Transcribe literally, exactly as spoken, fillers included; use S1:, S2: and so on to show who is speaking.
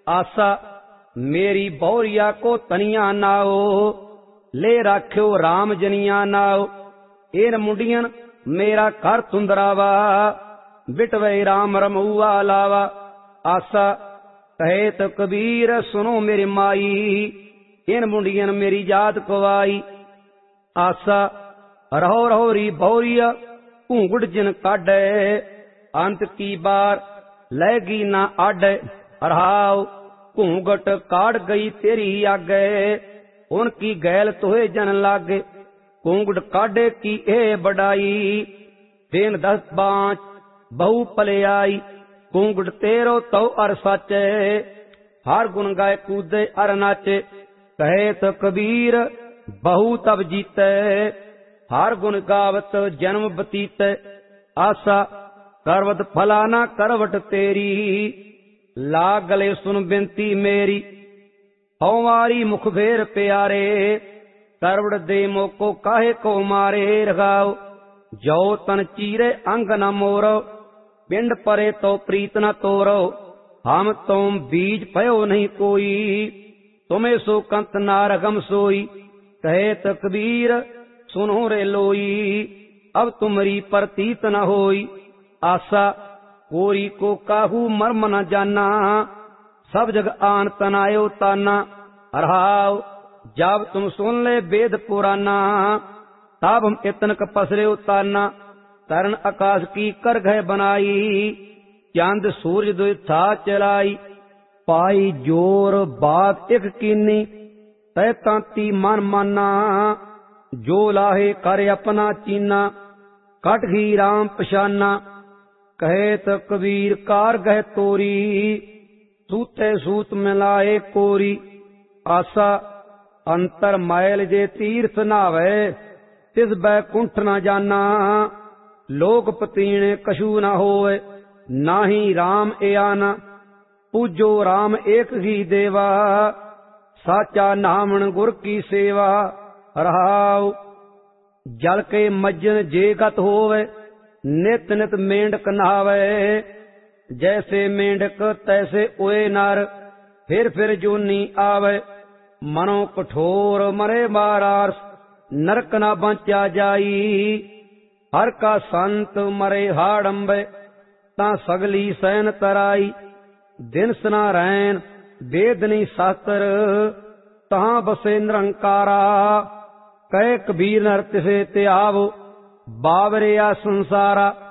S1: आसा मेरी बहुरिया को तनिया नाओ, ले राख्यो राम जनिया नाओ। इन मुंडियन मेरा घर तुंदरावा, बिटवे राम रमऊआ लावा। आसा कहे तो कबीर सुनो मेरी माई, इन मुंडियन मेरी जात कवाई। आसा रहो रहो री बहुरिया घूंगड़ जिन काढे, अंत की बार लैगी ना आडे। रहाओ घूंघट काढ़ गई तेरी आगे, उनकी गैल तोहे जन लागे। घूंघट काढ़े की ए बड़ाई, दिन दस बाँच बहु पले आई। घूंघट तेरो तो अर साचे, हर गुण गाय कूदे अर नाचे। कहे तो कबीर बहु तब जीते, हर गुण गावत जन्म बतीते। आसा करवत फला ना करवट तेरी, ला गले सुन बिनती मेरी। हमारी मुख फेर प्यारे, करवट दे मोको काहे को मारे। रगाओ जो तन चीरे अंग न मोरो, पिंड परे तो प्रीत न तोरो। हम तुम बीज पयो नहीं कोई, तुम्हें सो कंत नारगम सोई। कहे तो कबीर सुनो रे लोई, अब तुमरी प्रतीत न होई। आसा कोरी को काहू मर्म न जाना, सब जग आन तनायो ताना। रहाओ जब तुम सुन ले वेद पुराना, तब हम इतन क पसरे ताना। तरण आकाश की कर घय बनाई, चंद सूरज दुई था चलाई। पाई जोर बात एक कीनी, तय तांती मन माना। जो लाहे कर अपना चीना, कट ही राम पशाना। कहे तो कबीर कार गह तोरी, सूते सूत मिलाए कोरी। आसा अंतर मैल जे तीर्थ नावे, तिस बैकुंठ न जाना। लोक पतीने कछू न होए, नाही राम एआना। पूजो राम एक ही देवा, साचा नामन गुर की सेवा। रहाओ जल के मज्जन जे गत होवे, नित नित मेंढक नहावे। जैसे मेंढक तैसे ओए नर, फिर फिर जोनी आवे। मनो कठोर मरे मारास, नरक न बंचा जाई। हर का संत मरे हाड़ंबे, ता सगली सैन तराई। दिन सना रैन वेदनी शास्त्र, तहां बसे निरंकारा। कहे कबीर नर तिसे ते आवो, बावरिया संसारा।